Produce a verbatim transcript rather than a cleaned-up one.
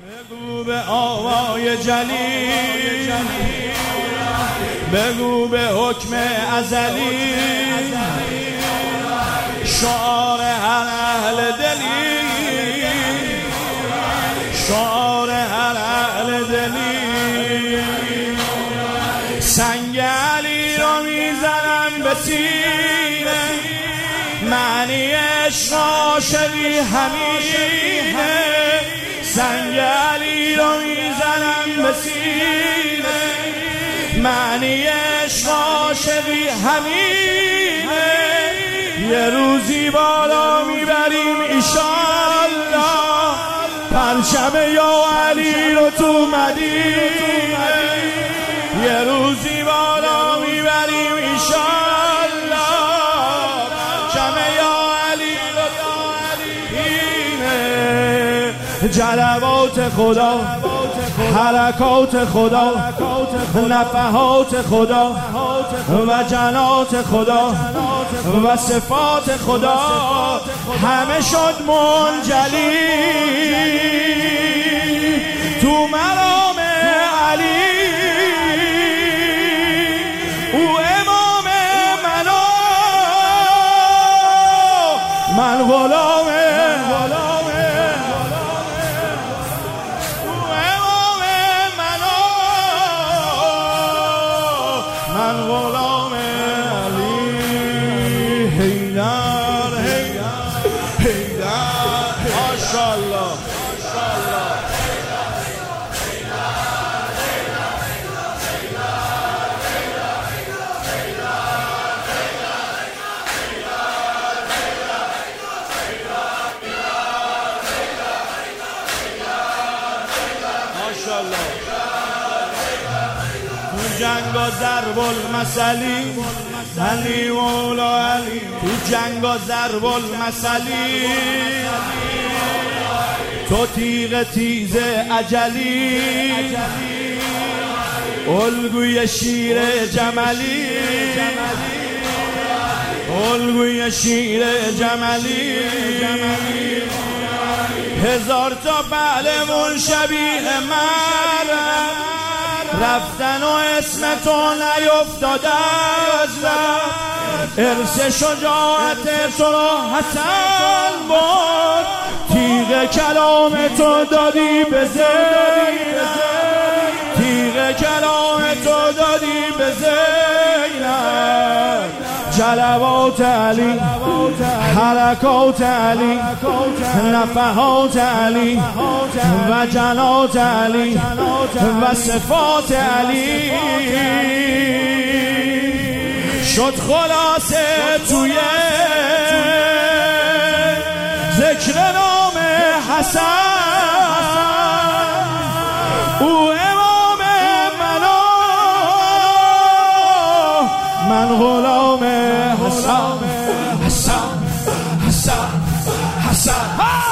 بگو به آوای جلیل، بگو به حکم ازلی، شعار هر اهل دلی، شعار هر اهل دلی. سنگ علی رو میزنم به سینه، معنی عشق عاشقی همینه. سنگ علی رو میزنم به سینه، معنی عشق عاشقی همینه. یه روزی بالا میبریم ایشالله، پرچم یا علی رو تو مدینه. یه روزی بالا میبریم ایشالله، پرچم یا علی رو تو مدینه. جلوات خدا، حرکات خدا، نفحات خدا و جنات خدا و صفات خدا همه شد منجلی تو مرام علی. او امام منو، من غلام من غلام علی. حیدر حیدر حیدر ماشاءالله ماشاءالله. ماشاءالله. تو جنگ و ضرب المثلی علی مولا علی، تو جنگ و ضرب المثلی تو تیغ تیز اجلی، الگوی شیر جملی، الگوی شیر جملی. هزار تا بعلمون شبیه مرد رفتن و اسم تو نیفتاده از لب. ارث شجاعت تو را حسن بود، تیغ کلام تو دادی به زینب، تیغ کلام تو دادی به زینب. جلوات علی، حرکات علی، نفحات علی و جنات علی و صفات علی شد خلاصه توی ذکر نام حسن. او امام منو، من غلام حسن حسن حسن حسن.